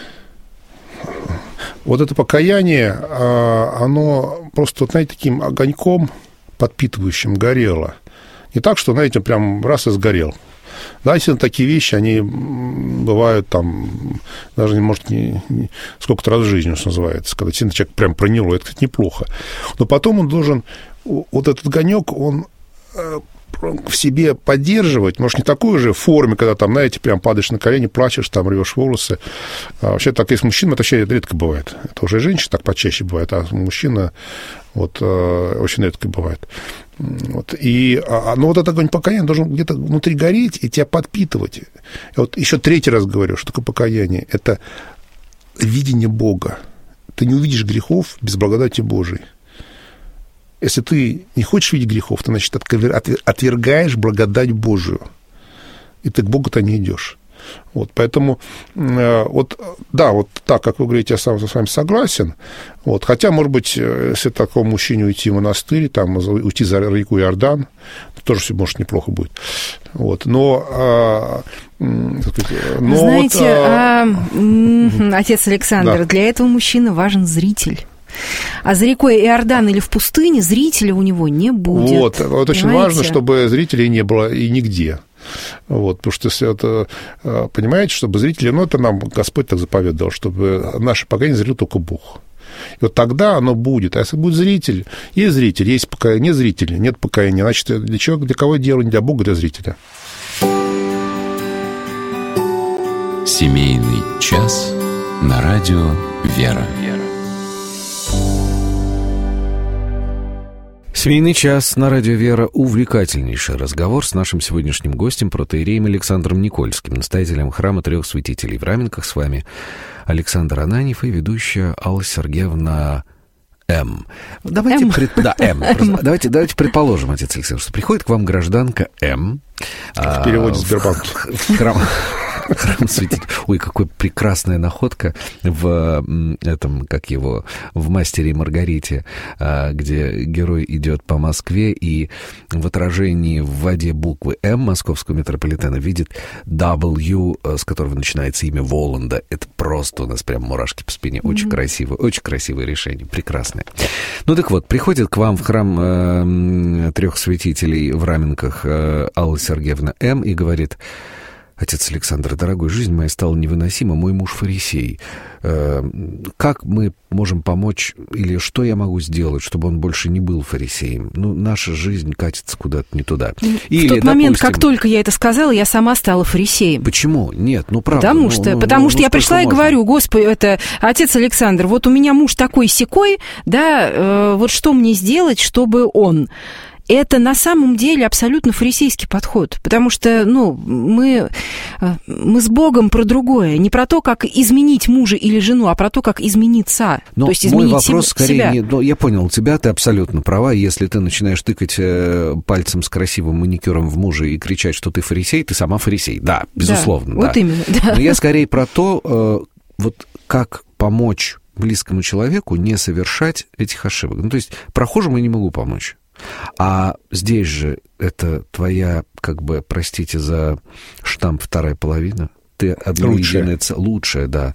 оно просто, вот, знаете, таким огоньком подпитывающим горело. Не так, что, знаете, прям раз и сгорел. Да, действительно, такие вещи, они бывают там, даже, может, сколько-то раз в жизни, что называется, когда действительно человек прям проняло, это, кстати, неплохо. Но потом он должен, вот этот огонек, он в себе поддерживать, может, не такой же форме, когда там, знаете, прям падаешь на колени, плачешь, там, рвешь волосы. Вообще, так, если мужчина, это вообще редко бывает. Это уже женщина так почаще бывает, а мужчина вот очень редко бывает. Вот. Но вот этот огонь покаяния должен где-то внутри гореть и тебя подпитывать. И вот еще третий раз говорю, что такое покаяние. Это видение Бога. Ты не увидишь грехов без благодати Божией. Если ты не хочешь видеть грехов, ты, значит, отвергаешь благодать Божию. И ты к Богу-то не идешь. Вот, поэтому, вот, да, вот так, как вы говорите, я сам с вами согласен. Вот, хотя, может быть, если такому мужчине уйти в монастырь, там, уйти за реку Иордан, то тоже все, может, неплохо будет. Вот, но знаете, вот, отец Александр, да. Для этого мужчины важен зритель. А за рекой Иордан или в пустыне зрителя у него не будет. Вот очень важно, чтобы зрителей не было и нигде. Вот, потому что если это, понимаете, чтобы зрители, ну, это нам Господь так заповедовал, чтобы наше покаяние зрел только Бог. И вот тогда оно будет. А если будет зритель, есть покаяние, нет зрителя, нет покаяния, значит, для чего, для кого дело, не для Бога, для зрителя. Семейный час на радио «Вера». Семейный час на радио «Вера». Увлекательнейший разговор с нашим сегодняшним гостем, протоиереем Александром Никольским, настоятелем храма Трех Святителей в Раменках. С вами Александр Ананьев и ведущая Алла Сергеевна М. Давайте Давайте предположим, отец Александр, что приходит к вам гражданка М. В переводе Сбербанк. Храм Святителей. Ой, какая прекрасная находка в этом, в «Мастере и Маргарите», где герой идет по Москве и в отражении в воде буквы «М» московского метрополитена видит W, с которого начинается имя Воланда. Это просто у нас прям мурашки по спине. Очень красивое решение, прекрасное. Ну так вот, приходит к вам в храм Трех Святителей в Раменках Алла Сергеевна М. и говорит: отец Александр, дорогой, жизнь моя стала невыносима, мой муж фарисей. Как мы можем помочь, или что я могу сделать, чтобы он больше не был фарисеем? Ну, наша жизнь катится куда-то не туда. Или, в тот момент, как только я это сказала, я сама стала фарисеем. Почему? Нет, правда. Потому что я пришла и говорю: Господи, отец Александр, вот у меня муж такой-сякой, да, вот что мне сделать, чтобы он... Это на самом деле абсолютно фарисейский подход, потому что, мы с Богом про другое, не про то, как изменить мужа или жену, а про то, как измениться. Но то есть изменить мой вопрос себя. скорее, я понял тебя, ты абсолютно права. Если ты начинаешь тыкать пальцем с красивым маникюром в мужа и кричать, что ты фарисей, ты сама фарисей. Да, безусловно. Да, вот именно. Да. Но я скорее про то, вот как помочь близкому человеку не совершать этих ошибок. То есть прохожему я не могу помочь. А здесь же это твоя, простите за штамп, вторая половина. Ты одно единое целое, лучшее, да.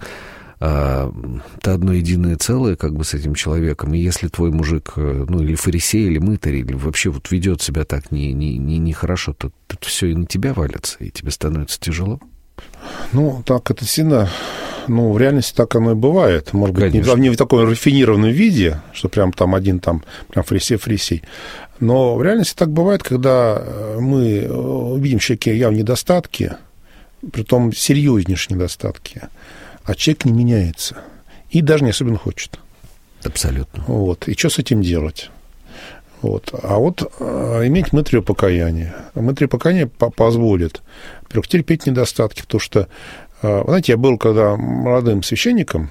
Ты одно единое целое, с этим человеком. И если твой мужик, или фарисей, или мытарь, или вообще вот ведет себя так нехорошо, то все и на тебя валится, и тебе становится тяжело. Так это сильно... в реальности так оно и бывает. Может быть, не в таком рафинированном виде, что прям там один прям фарисей. Но в реальности так бывает, когда мы видим в человеке явно недостатки, притом серьезнейшие недостатки, а человек не меняется и даже не особенно хочет. Абсолютно. Вот. И что с этим делать? Вот. А иметь мытаря покаяния. Мытаря покаяния позволит, во-первых, терпеть недостатки, потому что, знаете, я был, когда молодым священником,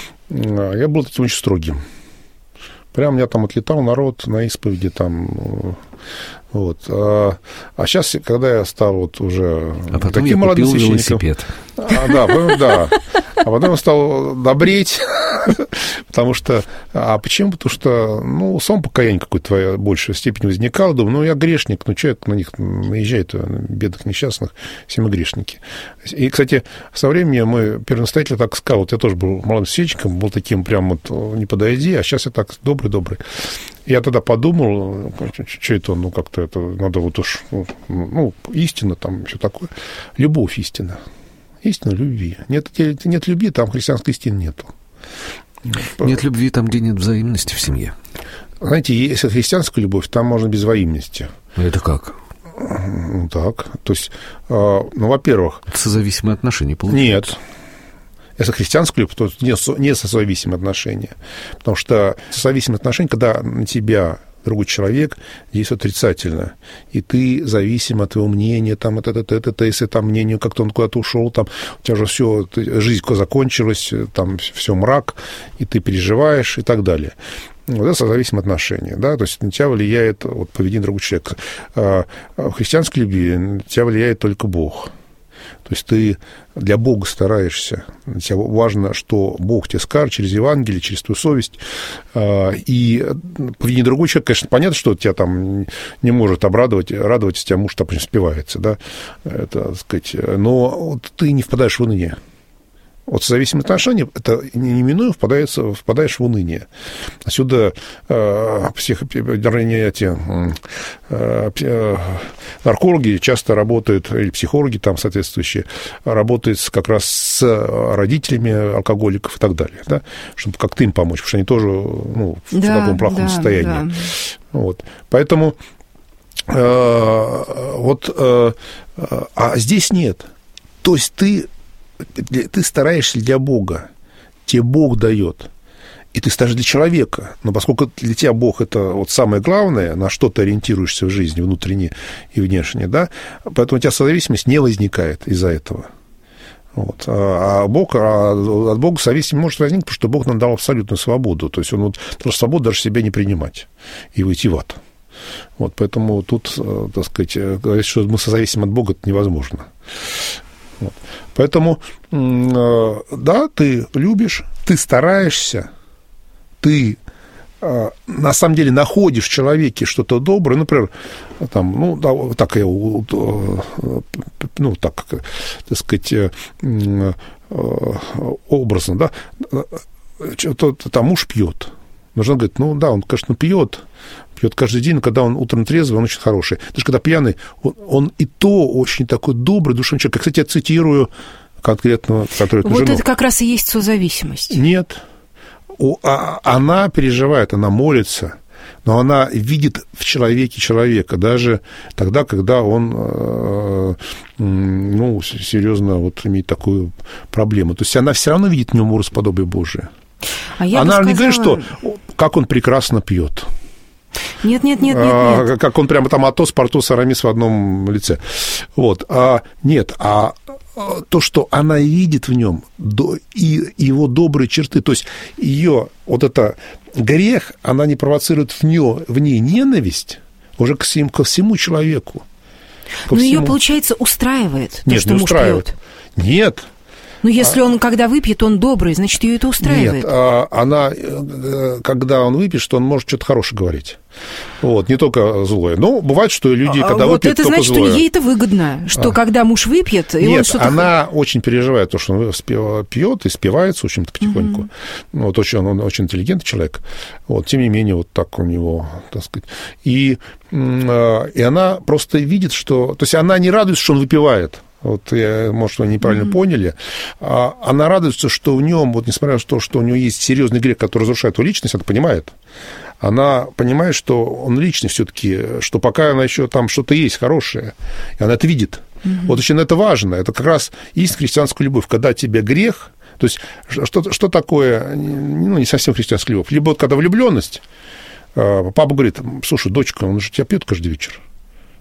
я был таким очень строгим. Прям меня там отлетал народ на исповеди, Вот. А сейчас, когда я стал вот уже а потом таким я купил молодым велосипед. Да. А потом я стал добреть, потому что... А почему? Потому что, сам покаяние какое-то в большей степени возникало. Думаю, я грешник, человек на них наезжает, бедных несчастных, все мы грешники. И, кстати, со временем мой первонастоятель так сказал, вот я тоже был молодым священником, был таким прям вот не подойди, а сейчас я так добрый-добрый. Я тогда подумал, что это, как-то это надо вот уж, истина там, все такое. Любовь истина. Истина любви. Нет любви, там христианской истины нету. Нет любви там, где нет взаимности в семье. Знаете, если христианская любовь, там можно без взаимности. Это как? Так. То есть, во-первых... Созависимые отношения получаются. Нет. Если христианская любовь, то не созависимые отношения. Потому что созависимые отношения, когда на тебя другой человек действует отрицательно, и ты зависим от его мнения, там, если там мнение как-то он куда-то ушел, там, у тебя же все, жизнь закончилась, там все мрак, и ты переживаешь, и так далее. Вот это созависимые отношения, да, то есть на тебя влияет поведение другого человека. В христианской любви на тебя влияет только Бог. То есть ты для Бога стараешься. Для тебя важно, что Бог тебе скажет через Евангелие, через твою совесть. И поведение другого человека, конечно, понятно, что тебя там не может радовать, если тебя муж там спивается, да, это, так сказать, но ты не впадаешь в уныние. Вот созависимые отношения, это неминуемо впадаешь в уныние. Отсюда наркологи часто работают, или психологи там соответствующие, работают как раз с родителями алкоголиков и так далее, да, чтобы как-то им помочь, потому что они тоже в таком плохом состоянии. Да. Вот. Поэтому а здесь нет. То есть ты стараешься для Бога, тебе Бог дает, и ты стараешься для человека. Но поскольку для тебя Бог – это вот самое главное, на что ты ориентируешься в жизни, внутренне и внешне, да, поэтому у тебя созависимость не возникает из-за этого. Вот. От Бога зависимость не может возникнуть, потому что Бог нам дал абсолютную свободу. То есть он дал свободу даже себя не принимать и уйти в ад. Вот, поэтому тут, так сказать, говорить, что мы созависимы от Бога, это невозможно. Вот. Поэтому, да, ты любишь, ты стараешься, ты на самом деле находишь в человеке что-то доброе, например, там, так сказать, образно, да, там муж пьет. Жена говорит, он, конечно, пьет каждый день, но когда он утром трезвый, он очень хороший. Даже когда пьяный, он и то очень такой добрый, душевный человек. Я, кстати, цитирую конкретно конкретную жену. Вот это как раз и есть созависимость. Нет. Она переживает, она молится, но она видит в человеке человека, даже тогда, когда он, серьезно имеет такую проблему. То есть она все равно видит в нем образ подобия Божия. Она не говорит, что как он прекрасно пьет. Нет. Как он прямо там Атос, Портос, Арамис в одном лице. Вот. Нет, то, что она видит в нем, и его добрые черты, то есть ее вот это грех, она не провоцирует в ней ненависть уже ко всему человеку. Но ее, получается, устраивает то, что муж пьет. Нет. Ну, если он, когда выпьет, он добрый, значит, ее это устраивает. Нет, она, когда он выпьет, что он может что-то хорошее говорить. Вот, не только злое. Но бывает, что люди, когда выпьют, только злое. Вот это значит, что ей это выгодно, что когда муж выпьет, и он что-то... Нет, она очень переживает то, что он пьет и спивается, в общем-то, потихоньку. Mm-hmm. Вот, он очень интеллигентный человек. Вот, тем не менее, вот так у него, так сказать. И она просто видит, что... То есть она не радуется, что он выпивает. Вот, может, вы неправильно поняли. Она радуется, что в нем, вот, несмотря на то, что у него есть серьезный грех, который разрушает его личность, это понимает. Она понимает, что он личный все-таки, что пока она еще там что-то есть хорошее, и она это видит. Вот очень это важно. Это как раз есть христианская любовь, когда тебе грех. То есть, что такое, не совсем христианская любовь? Либо вот когда влюбленность, папа говорит, слушай, дочка, он же тебя пьет каждый вечер.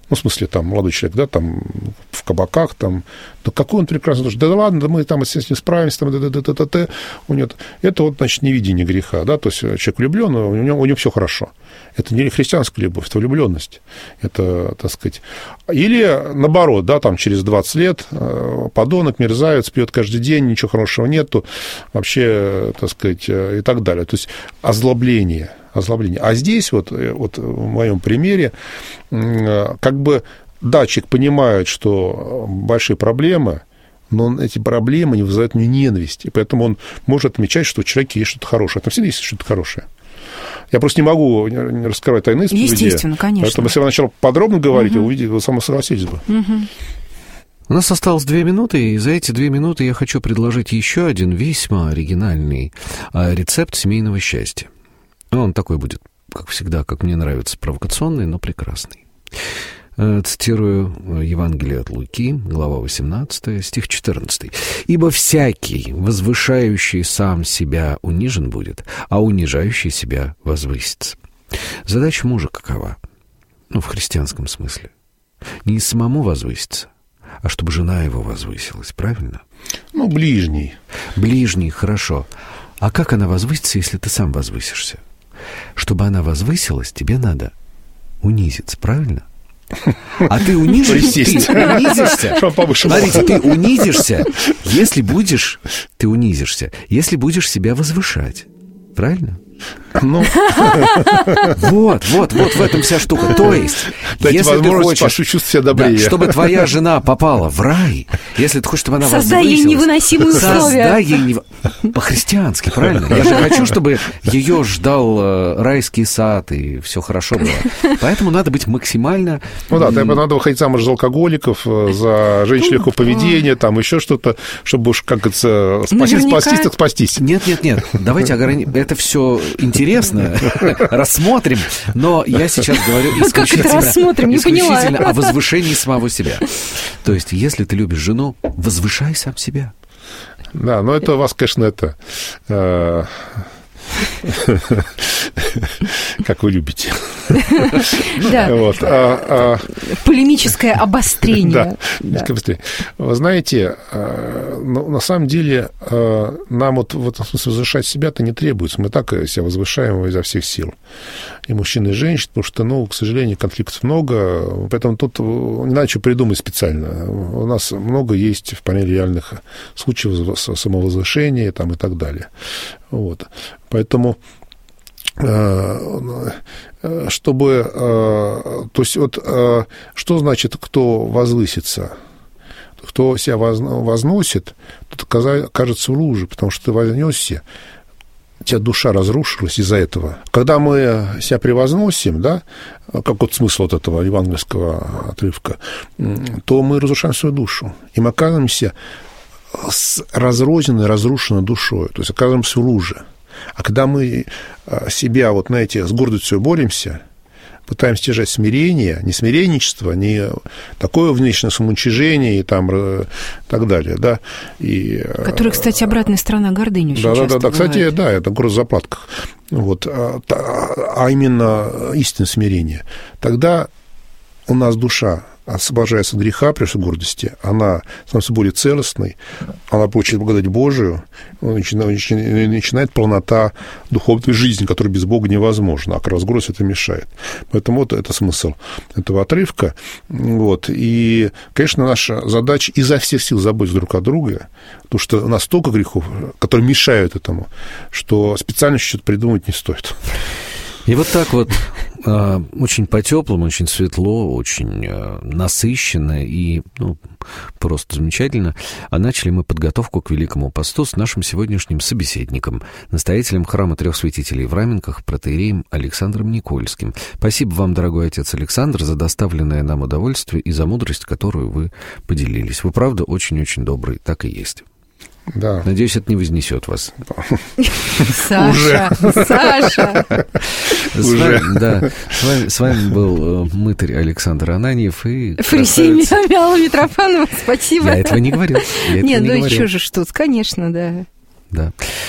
ну, в смысле, там, молодой человек, да, там, в кабаках, там, да какой он прекрасный, да ладно, да мы там с этим справимся, там, у него, это вот, значит, невидение греха, да, то есть человек влюблен, у него все хорошо. Это не христианская любовь, это влюбленность. Это, так сказать... Или, наоборот, да, там, через 20 лет подонок, мерзавец, пьет каждый день, ничего хорошего нету, вообще, так сказать, и так далее. То есть озлобление. А здесь, вот в моем примере, как бы, да, человек понимает, что большие проблемы, но эти проблемы не вызывают у него ненависти, поэтому он может отмечать, что у человека есть что-то хорошее. Там всегда есть что-то хорошее. Я просто не могу раскрывать тайны исповеди. Естественно, конечно. Поэтому, если вы начали подробно говорить, вы сами согласились бы. У нас осталось 2 минуты, и за эти 2 минуты я хочу предложить еще один весьма оригинальный рецепт семейного счастья. Он такой будет, как всегда, как мне нравится, провокационный, но прекрасный. Цитирую Евангелие от Луки, глава 18, стих 14. «Ибо всякий, возвышающий сам себя, унижен будет, а унижающий себя возвысится». Задача мужа какова? Ну, в христианском смысле. Не самому возвыситься, а чтобы жена его возвысилась, правильно? Ну, ближний. Ближний, хорошо. А как она возвысится, если ты сам возвысишься? Чтобы она возвысилась, тебе надо унизиться, правильно? А ты унизишься? Смотрите, ты унизишься, если будешь себя возвышать. Правильно? Ну, вот в этом вся штука. То есть, если ты хочешь, да, чтобы твоя жена попала в рай, если ты хочешь, чтобы она возвысилась, создай ей невыносимые условия. По-христиански, правильно? Я же хочу, чтобы ее ждал райский сад, и все хорошо было. Поэтому надо быть максимально... Ну да, надо выходить замуж за алкоголиков, за женщин легкого поведения, там еще что-то, чтобы уж, как это, спастись, так спастись. Нет, давайте ограничим. Это все интересно, рассмотрим, но я сейчас говорю исключительно о возвышении самого себя. То есть, если ты любишь жену, возвышай сам себя. Да, но это у вас, конечно, это... Как вы любите. Да. Полемическое обострение. Да. Вы знаете, на самом деле нам вот в этом смысле возвышать себя-то не требуется. Мы так себя возвышаем изо всех сил. И мужчин, и женщин, потому что, к сожалению, конфликтов много. Поэтому тут не надо что придумать специально. У нас много есть вполне реальных случаев самовозвышения там, и так далее. Вот. Поэтому, чтобы... То есть, вот, что значит, кто возвысится? Кто себя возносит, тот окажется в луже, потому что ты вознесся, у тебя душа разрушилась из-за этого. Когда мы себя превозносим, да, как вот смысл вот этого евангельского отрывка, то мы разрушаем свою душу, и мы оказываемся с разрозненной, разрушенной душой, то есть оказываемся в луже. А когда мы себя, вот, знаете, с гордостью боремся, пытаемся стяжать смирение, не смиренничество, не такое внешнее самоуничижение и там так далее, да. Который, кстати, обратная сторона гордыни очень часто бывает. Кстати, да, это гордость в заплатках. Вот, а именно истинное смирение. Тогда у нас душа освобождается от греха, прежде гордости, она становится более целостной, она получает благодать Божию, начинает полнота духовной жизни, которая без Бога невозможна, а как раз гордость это мешает. Поэтому вот это смысл этого отрывка. Вот. И, конечно, наша задача изо всех сил заботиться друг о друге, потому что у нас столько грехов, которые мешают этому, что специально что-то придумать не стоит. И вот так вот очень по-теплому, очень светло, очень насыщенно и просто замечательно. А начали мы подготовку к Великому посту с нашим сегодняшним собеседником, настоятелем храма Трех Святителей в Раменках, протоиереем Александром Никольским. Спасибо вам, дорогой отец Александр, за доставленное нам удовольствие и за мудрость, которую вы поделились. Вы, правда, очень-очень добрый, так и есть. Да. Надеюсь, это не вознесет вас. Саша! С вами был мытарь Александр Ананьев и... Фрисей Митрофанова, спасибо. Я этого не говорил. Нет, ну еще же что-то, конечно, да.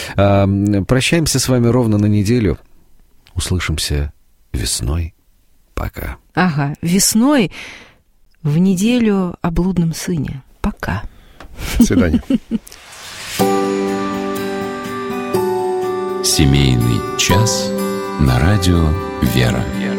Да. Прощаемся с вами ровно на неделю. Услышимся весной. Пока. Ага, весной в неделю о блудном сыне. Пока. До свидания. Семейный час на радио «Вера».